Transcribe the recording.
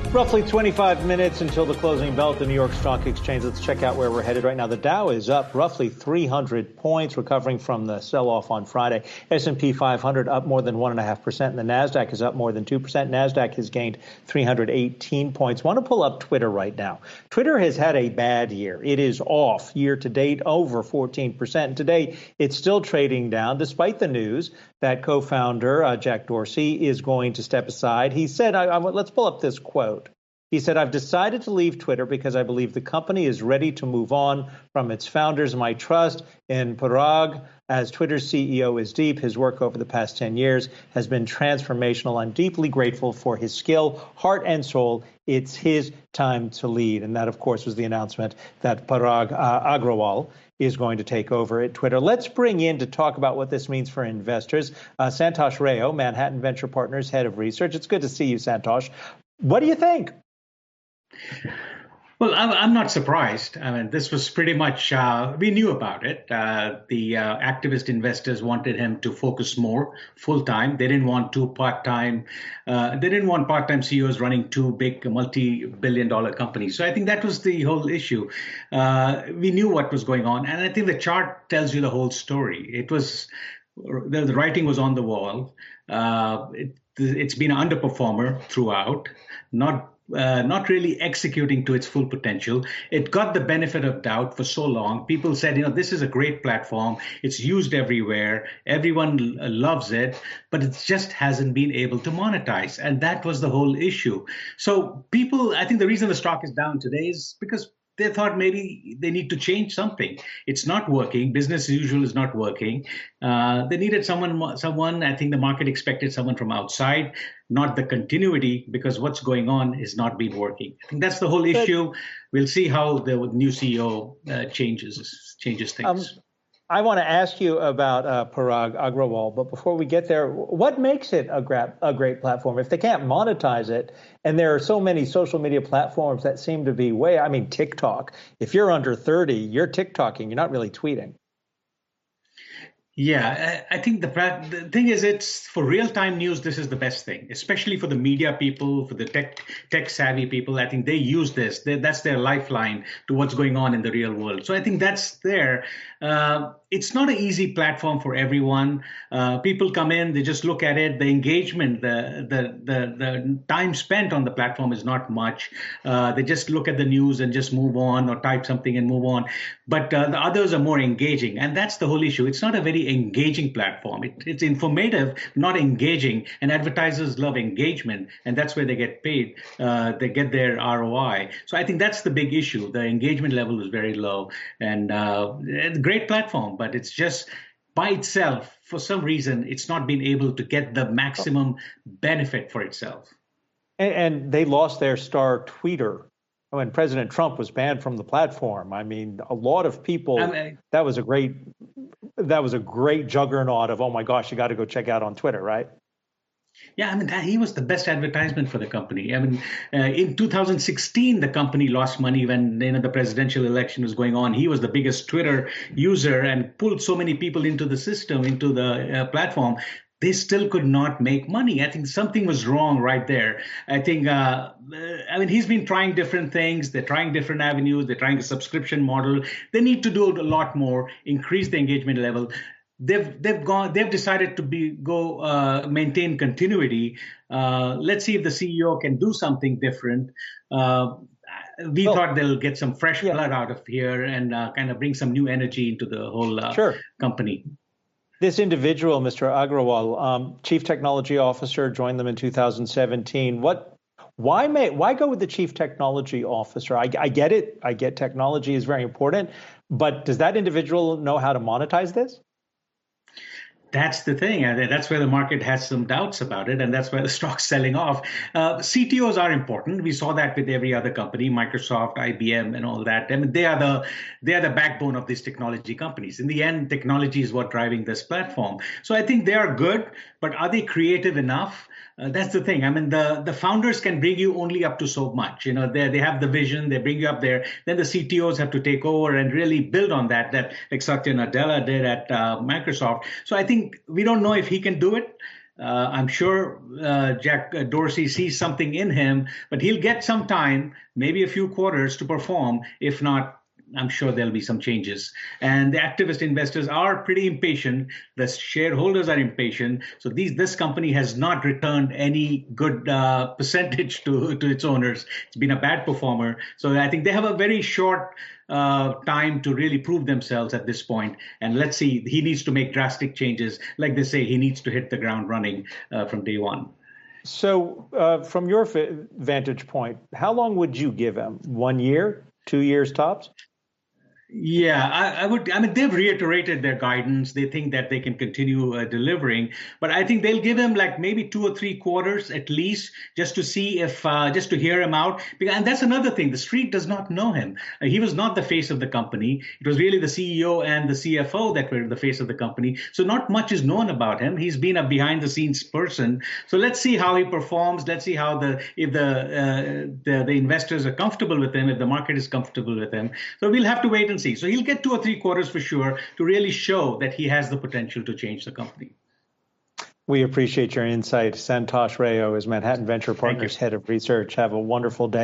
Roughly 25 minutes until the closing bell at the New York Stock Exchange. Let's check out where we're headed right now. The Dow is up roughly 300 points, recovering from the sell-off on Friday. S&P 500 up more than 1.5%, and the Nasdaq is up more than 2%. Nasdaq has gained 318 points. Want to pull up Twitter right now. Twitter has had a bad year. It is off year to date over 14%. And today, it's still trading down, despite the news that co-founder Jack Dorsey is going to step aside. He said, let's pull up this quote. He said, "I've decided to leave Twitter because I believe the company is ready to move on from its founders. My trust in Parag as Twitter's CEO is deep. His work over the past 10 years has been transformational. I'm deeply grateful for his skill, heart, and soul. It's his time to lead." And that, of course, was the announcement that Parag Agrawal is going to take over at Twitter. Let's bring in to talk about what this means for investors, Santosh Rao, Manhattan Venture Partners, Head of Research. It's good to see you, Santosh. What do you think? Well, I'm not surprised. I mean, this was pretty much, we knew about it. The activist investors wanted him to focus more full time. They didn't want part-time CEOs running two big multi-billion-dollar companies. So I think that was the whole issue. We knew what was going on. And I think the chart tells you the whole story. The writing was on the wall. It's been an underperformer throughout, not really executing to its full potential. It got the benefit of doubt for so long. People said, this is a great platform. It's used everywhere. Everyone loves it, but it just hasn't been able to monetize. And that was the whole issue. So I think the reason the stock is down today is because they thought maybe they need to change something. It's not working. Business as usual is not working. They needed someone, I think the market expected someone from outside, not the continuity, because what's going on is not been working. I think that's the whole issue. We'll see how the new CEO changes things. I want to ask you about Parag Agrawal, but before we get there, what makes it a great platform? If they can't monetize it, and there are so many social media platforms that seem to be TikTok. If you're under 30, you're TikToking, you're not really tweeting. Yeah, I think the thing is, it's for real-time news. This is the best thing, especially for the media people, for the tech-savvy people. I think they use this. That's their lifeline to what's going on in the real world. So I think that's there. It's not an easy platform for everyone. People come in, they just look at it. The engagement, the time spent on the platform is not much. They just look at the news and just move on, or type something and move on. But the others are more engaging, and that's the whole issue. It's not a very engaging platform. It's informative, not engaging, and advertisers love engagement, and that's where they get paid. They get their ROI. So I think that's the big issue. The engagement level is very low, and it's a great platform, but it's just by itself, for some reason, it's not been able to get the maximum benefit for itself. And they lost their star tweeter when President Trump was banned from the platform. I mean, a lot of people, that was a great juggernaut of, oh my gosh, you got to go check out on Twitter, right? Yeah, I mean, he was the best advertisement for the company. I mean, in 2016, the company lost money when the presidential election was going on. He was the biggest Twitter user and pulled so many people into the system, into the platform. They still could not make money. I think something was wrong right there. I think, he's been trying different things. They're trying different avenues. They're trying a subscription model. They need to do a lot more, increase the engagement level. They've decided to maintain continuity. Let's see if the CEO can do something different. We thought they'll get some fresh blood out of here and kind of bring some new energy into the whole company. This individual, Mr. Agrawal, Chief Technology Officer, joined them in 2017. Why go with the Chief Technology Officer? I get it. I get technology is very important. But does that individual know how to monetize this? That's the thing. That's where the market has some doubts about it, and that's why the stock's selling off. CTOs are important. We saw that with every other company, Microsoft, IBM, and all that. I mean, they are the backbone of these technology companies. In the end, technology is what driving this platform. So I think they are good, but are they creative enough? That's the thing. I mean, the founders can bring you only up to so much. They have the vision, they bring you up there. Then the CTOs have to take over and really build on that like Satya Nadella did at Microsoft. So I think we don't know if he can do it. I'm sure Jack Dorsey sees something in him, but he'll get some time, maybe a few quarters to perform. If not, I'm sure there'll be some changes. And the activist investors are pretty impatient. The shareholders are impatient. So this company has not returned any good percentage to its owners. It's been a bad performer. So I think they have a very short time to really prove themselves at this point. And let's see, he needs to make drastic changes. Like they say, he needs to hit the ground running from day one. So from your vantage point, how long would you give him? 1 year, 2 years tops? Yeah, I would. I mean, they've reiterated their guidance. They think that they can continue delivering, but I think they'll give him like maybe 2 or 3 quarters at least, just to see if, just to hear him out. And that's another thing. The street does not know him. He was not the face of the company. It was really the CEO and the CFO that were the face of the company. So not much is known about him. He's been a behind the scenes person. So let's see how he performs. Let's see how if the investors are comfortable with him, if the market is comfortable with him. So we'll have to wait and see. So he'll get 2 or 3 quarters for sure to really show that he has the potential to change the company. We appreciate your insight. Santosh Rao is Manhattan Venture Partners Head of Research. Have a wonderful day.